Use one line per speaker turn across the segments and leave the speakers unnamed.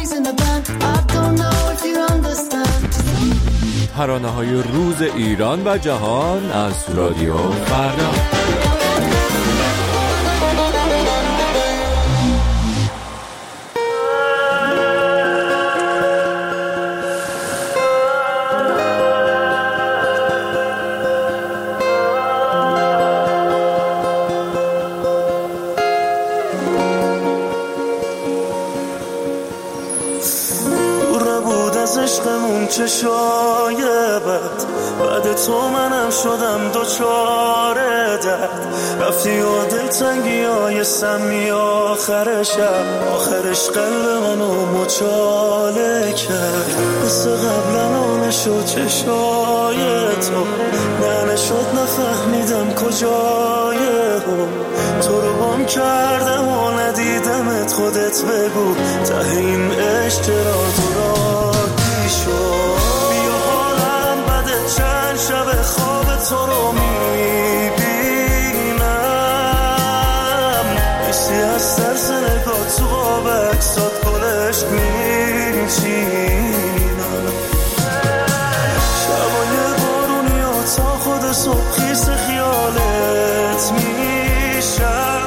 ترانه‌های روز ایران و جهان از رادیو فردا.
چه شایبت بعد تو منم شدم دوچاره درد رفتی و دلتنگی های سمی آخر شب آخرش قلب منو مچاله کرد مثل قبلا نشد چشای تو نه نشد نفهمیدم کجای تو رو گم کردم و ندیدمت خودت بگو ته این عشق چرا دورادی شد بیا حالم بده چند شب خواب تو رو میبینم ایسی از ترس نگاه تو قاب اکسات گلشت میچینم شبای بارونی و تا خود صبح خیس خیالت میشم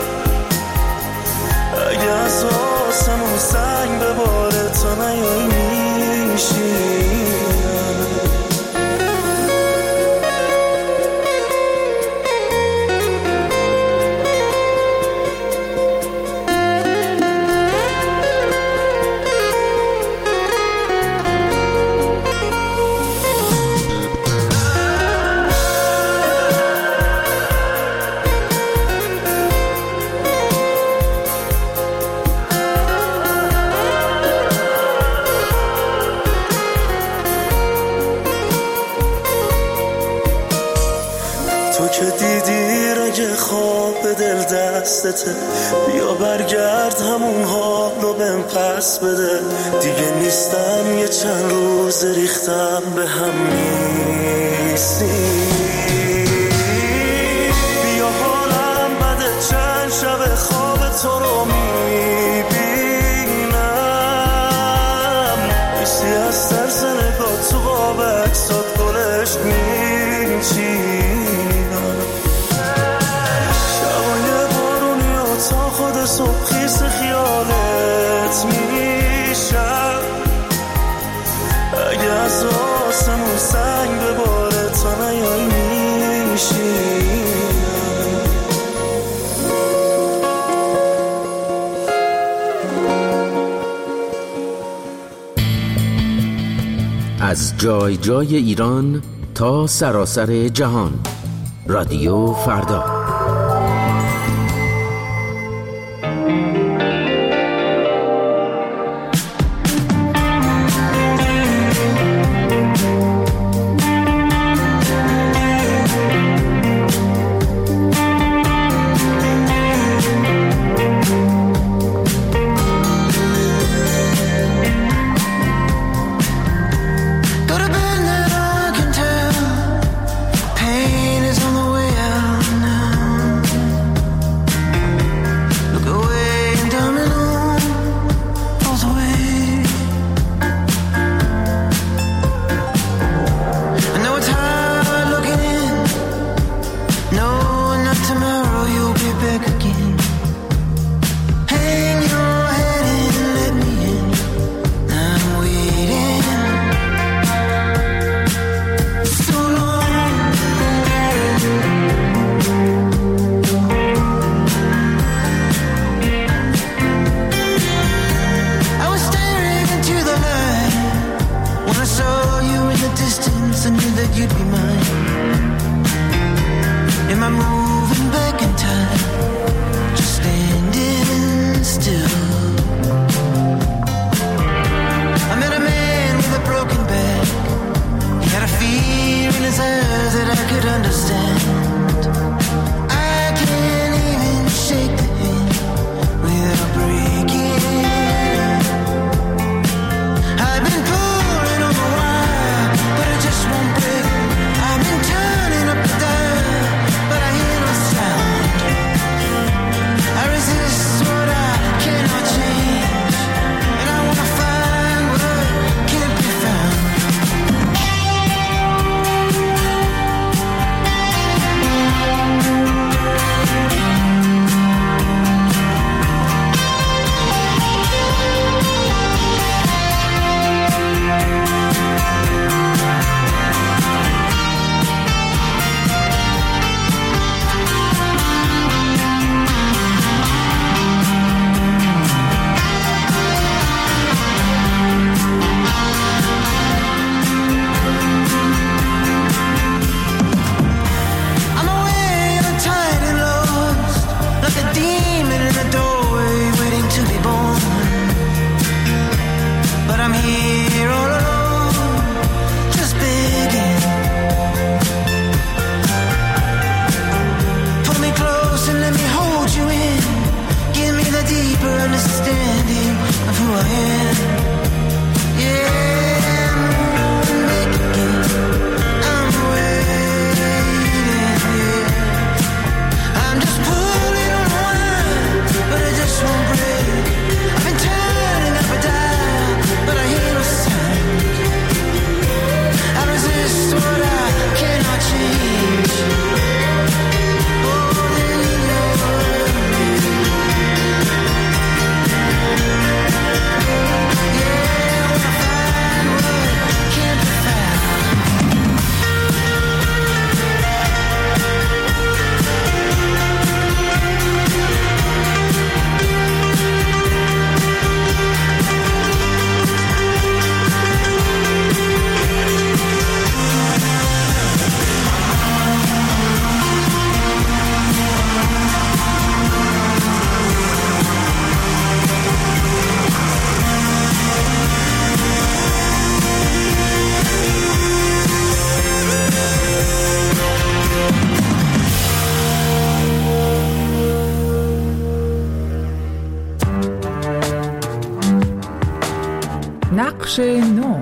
اگه از آسمون سنگ بباره تا نیای میشیم بیا برگرد همون حالو بهم پس بده دیگه نیستم یه چند روز ریختم به هم نیستی بیا حالم بده چند شب خواب تو رو میبینم ایسی از ترس نگاه تو قاب اکسات گلشت میچینم تا خود صبح خیس خیالت میشم اگه از آسمون سنگ بباره تا نیای میشیم
از جای جای ایران تا سراسر جهان رادیو فردا.
I've been pulling on the wire, but it just won't break. I'm
نقش نو.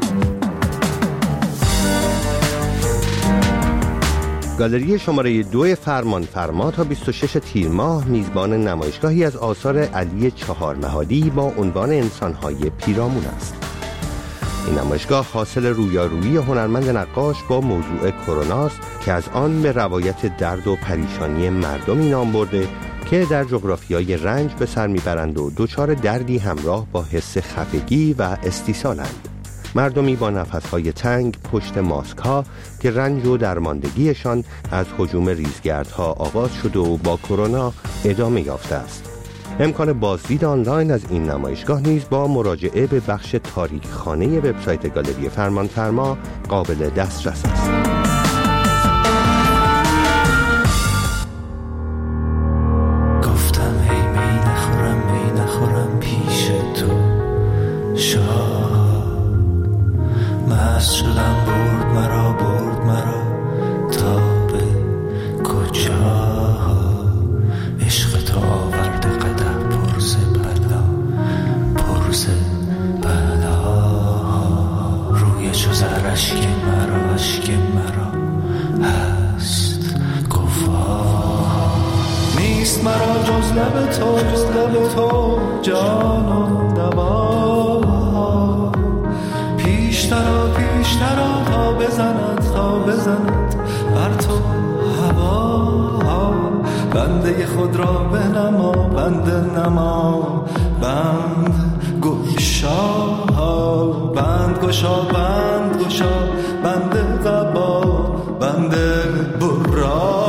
گالری شماره 2 فرمانفرما تا 26 تیر ماه میزبان نمایشگاهی از آثار علی چهارمحالی با عنوان انسان‌های پیرامون است. این نمایشگاه حاصل رویارویی هنرمند نقاش با موضوع کرونا است که از آن به روایت درد و پریشانی مردمی نام برده که در جغرافیای رنج به سر میبرند و دچار دردی همراه با حس خفگی و استیصالند. مردمی با نفسهای تنگ پشت ماسک ها که رنج و درماندگیشان از هجوم ریزگردها آغاز شده و با کرونا ادامه یافته است. امکان بازدید آنلاین از این نمایشگاه نیز با مراجعه به بخش تاریک خانه وبسایت گالری فرمانفرما قابل دسترس است.
گفتم هی می نخورم پیش تو شاد، مست شدم برد مرا تا به کجا، عشق تو آورده قدر پرز بلا روی چو زر اشک مرا هست گواه، نیست مرا جز لب تو جان و دوا، پیشترا تا بزند بر تو هوا، بنده خود را بنما بند نما، بند گشا بند قبا، بند برا.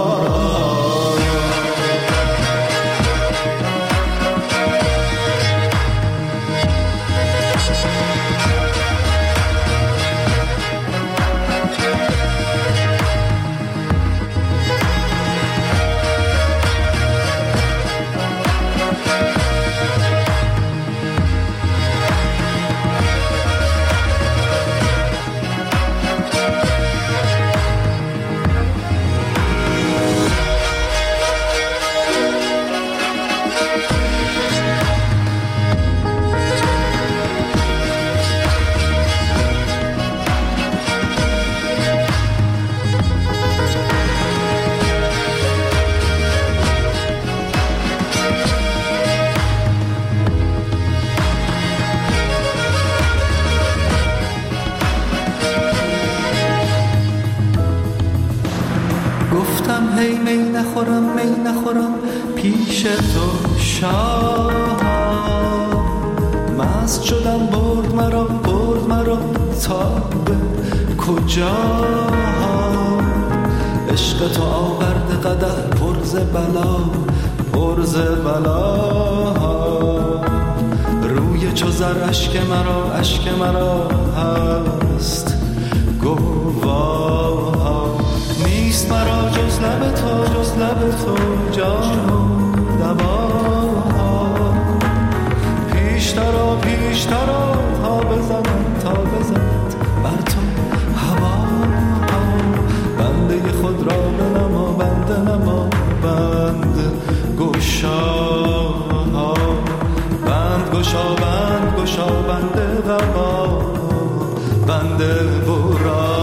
می نخورم پیش تو شاه، مست شدم برد مرا تا به کجا، عشق تو آورده قدر پرز بلا، روی چو زر اشک مرا هست گواه، نیست مرا جز لب تو جان و دوا، پیشترا تا بزند بر تو هوا، بنده خود را بنما بند گشا بند قبا، بند برا.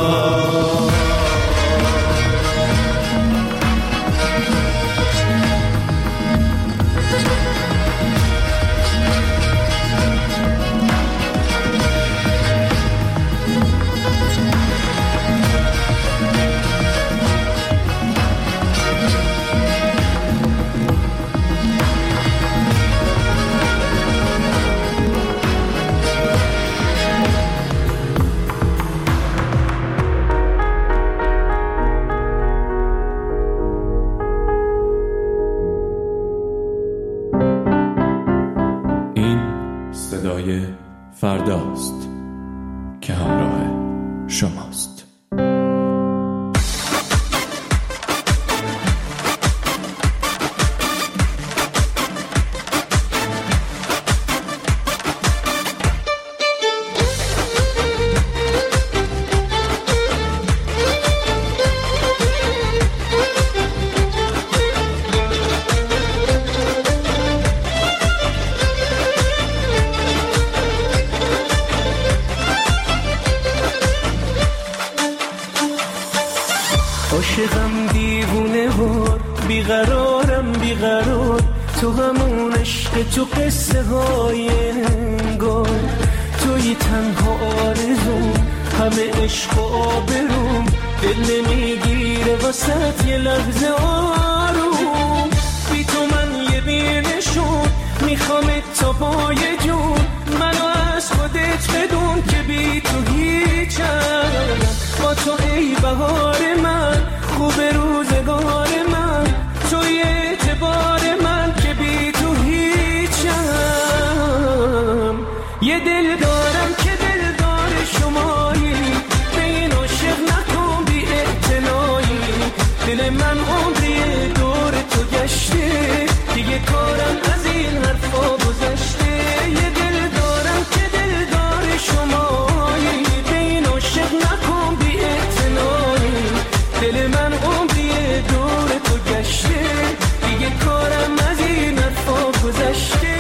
فرداست که همراه شماست.
عاشقم دیوونه وار، بیقرارم بیقرار، تو همون عشق تو قصه های انگار، توی تنها آرزوم، همه عشق و آبروم، دل نمیگیره واسط یه لحظه آروم، بی تو من یه بینشون میخوامت تا پای جون، منو از خودت بدون که بی تو هیچم، با تو ای بهار من، خوب روزگار من، توی اعتبار من که بی تو هیچم، یه دل دارم که دلدار شمایی، به این عاشق نکن بی اعتنایی، دل من عمری دور تو گشته، دیگه کارم از این حرفا گذشته، یه دل دارم که دلدار شمایی، به این عاشق نکن بی اعتنایی، دل من عمری دور تو گشته، دیگه کارم از این حرفا گذشته.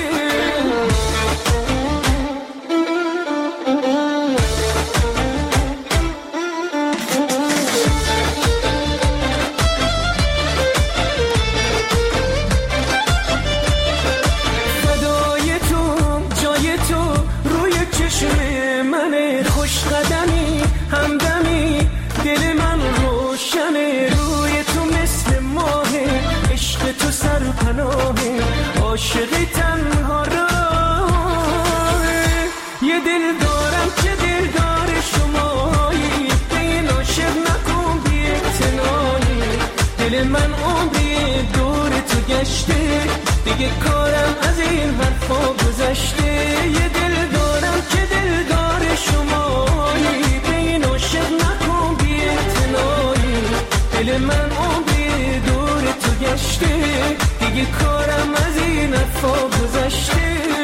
عاشقی تنها راهه، یه دل دارم که دلدار شمایی، به این عاشق نکن بی اعتنایی، دل من عمری دور تو گشته، دیگه کارم از این حرفا گذشته، یه دل دارم که دلدار شمایی، به این عاشق نکن بی اعتنایی، دل من عمری دور تو گشته، دیگه کارم از این حرفا گذشته.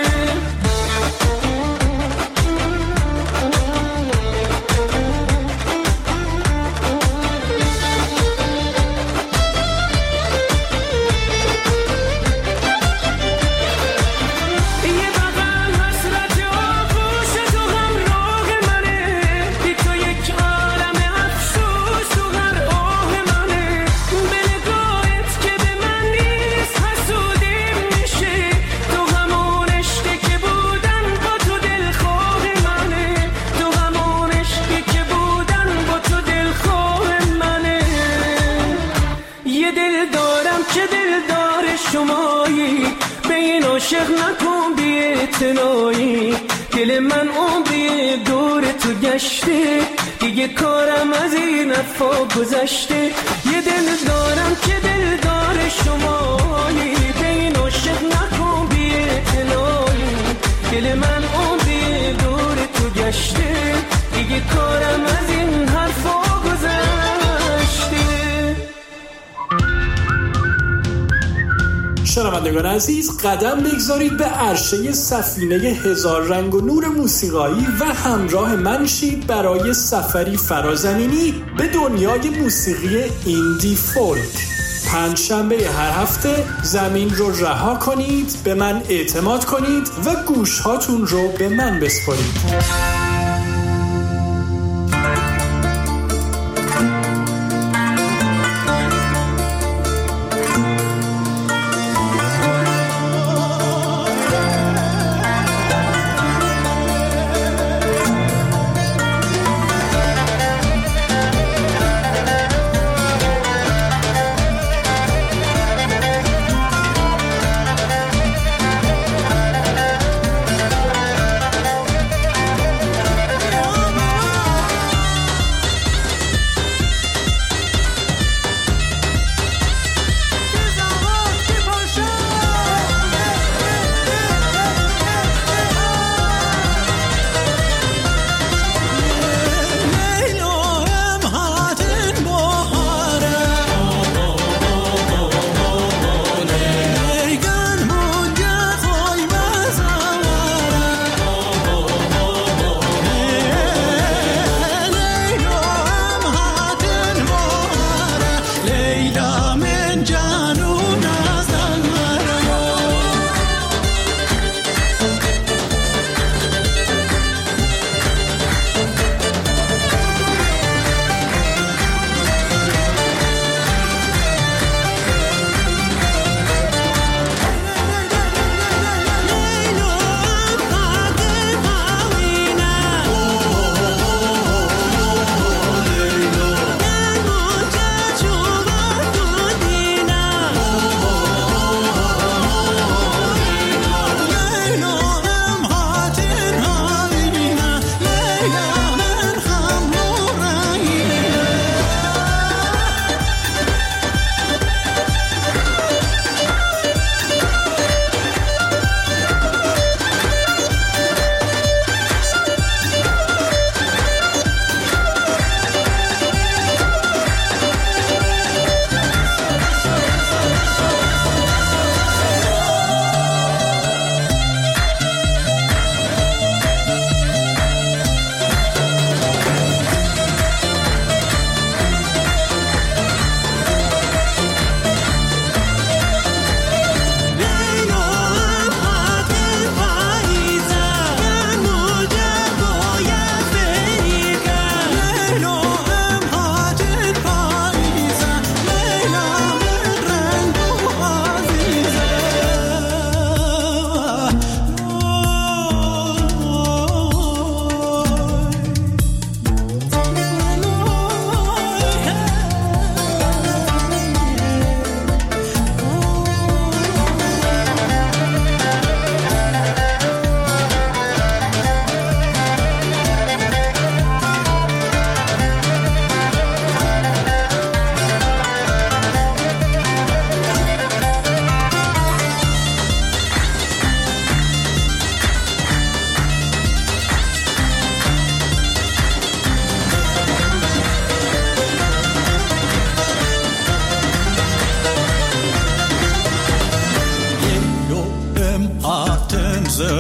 عاشق نکن بی اعتنایی، دل من عمری دور تو گشته، دیگه کارم از این حرفا گذشته، یه دل دارم که دلدار شمایی، به این عاشق نکن بی اعتنایی، دل من عمری دور تو گشته، دیگه کارم از این حرفا گذشته.
شنوندگان عزیز، قدم بگذارید به عرشه سفینه هزار رنگ و نور موسیقایی و همراه من شید برای سفری فرازمینی به دنیای موسیقی ایندی فولک. پنجشنبه هر هفته زمین رو رها کنید، به من اعتماد کنید و گوشهاتون رو به من بسپارید.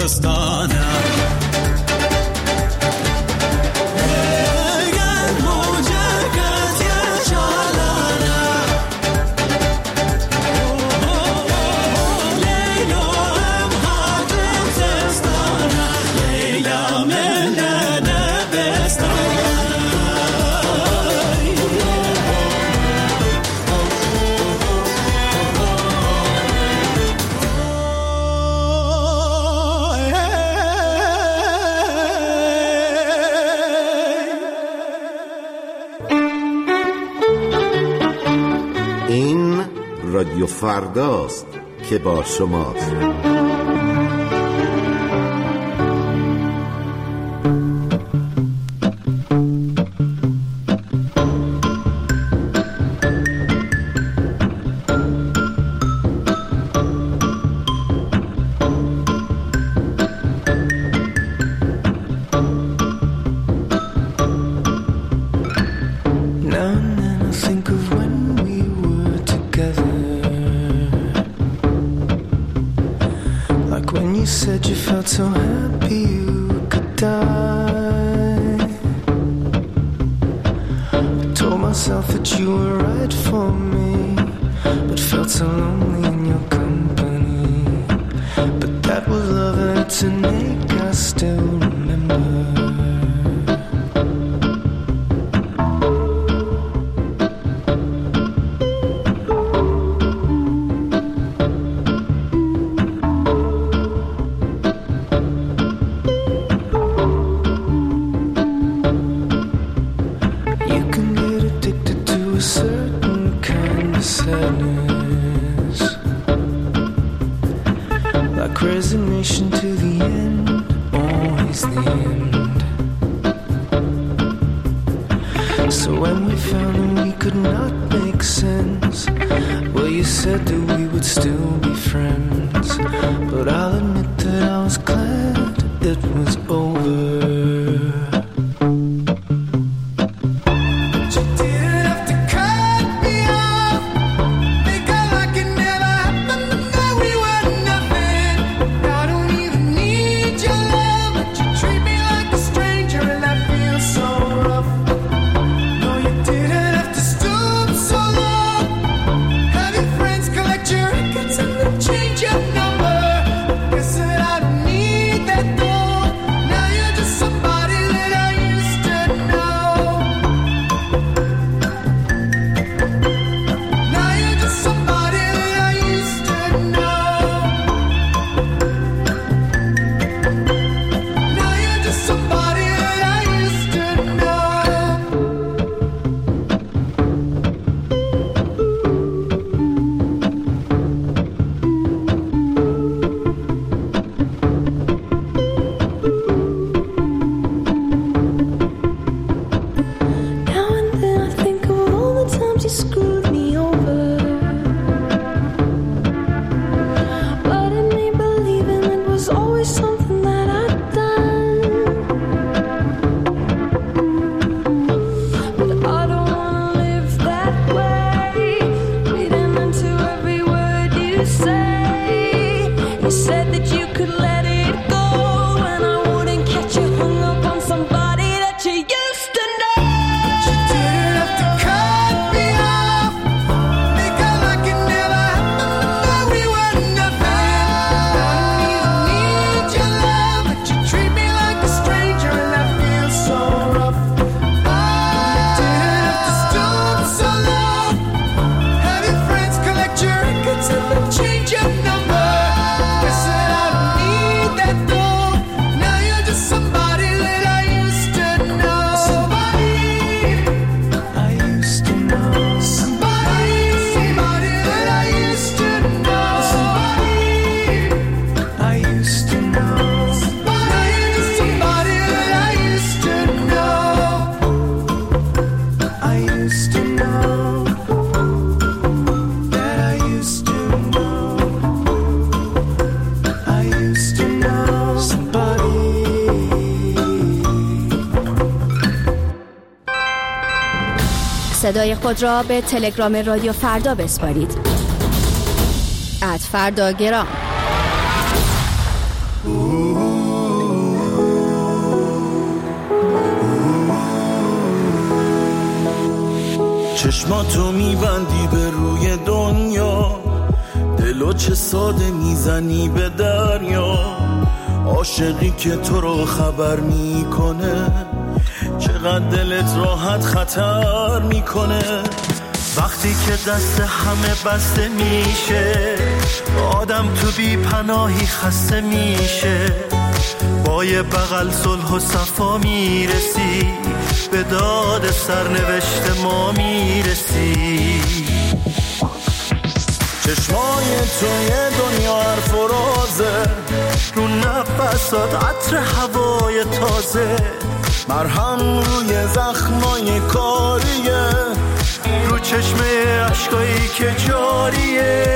تابستانم
رادیو فرداست که با شماست.
So happy you could die. I told myself that you were right for me, but felt so lonely in your company. But that was love and it's an ache I still remember. Resignation to the end, always the end. So when we found that we could not make sense, well, you said that we would still be friends. But I'll admit that I was glad it was over.
صدای خود را به تلگرام رادیو فردا بسپارید. @فرداگرام.
چشماتو میبندی به روی دنیا، دلو چه ساده میزنی به دریا. عاشقی که تو رو خبر میکنه، چقدر دلت راحت خطر میکنه. وقتی که دست همه بسته میشه، آدم تو بی پناهی خسته میشه. با یه بغل صلح و صفا میرسی، به داد سرنوشت ما میرسی. چشمای توی دنیا حرف و رازه، رو نفسات عطر هوای تازه. مرهم روی زخمای کاریه، رو چشمه عشقایی که جاریه.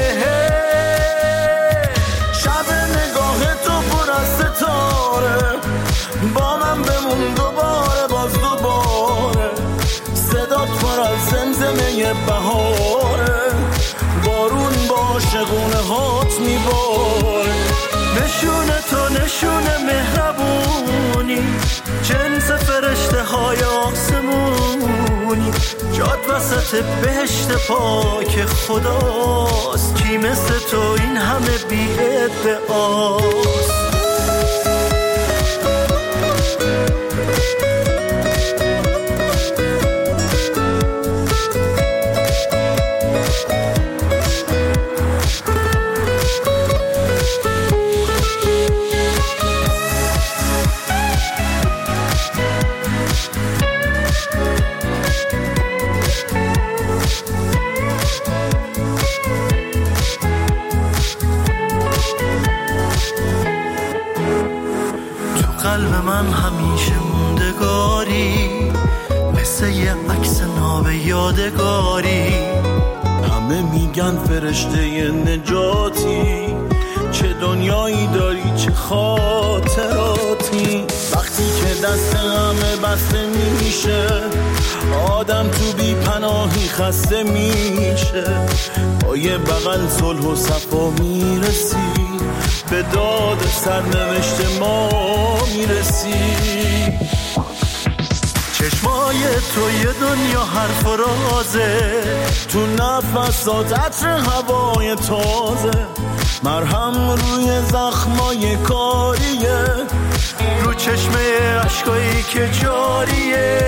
شب نگاه تو پر از ستاره، با من بمون دوباره باز دوباره. صدات پر از زمزمه بهاره، بارون با شگونه هات میباره. نشونه تو نشونه مهربونی، جنس فرشته های آسمونی. جاد وسط بهشت پاک خداست، کی مثل تو این همه بی ادعاست. قلب من همیشه موندگاری، مثل یه عکس ناب یادگاری. همه میگن فرشته نجاتی، چه دنیایی داری چه خاطراتی. وقتی که دست همه بسته میشه، آدم تو بی پناهی خسته میشه. با یه بغل صلح و صفا میرسی، به داد سرنوشت ما میرسی. چشمای تو یه دنیا حرف و رازه، تو نفسات عطر هوای تازه. مرهم روی زخمای کاریه، رو چشمه عشقایی که جاریه.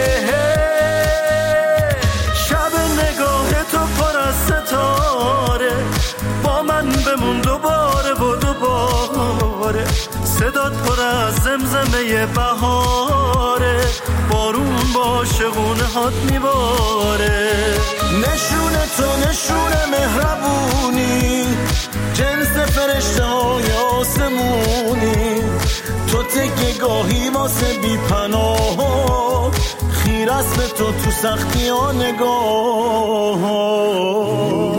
شب نگاه تو پر از ستاره، با من بمون دوباره و دوباره. صدات پر از زمزمه بهاره، بارون با شگونه هات میباره. نشونه تو نشونه مهربونی، جنس فرشته های آسمونی. تو تکه گاهی واسه بی پناه، خیر است به تو سختی ها نگاه.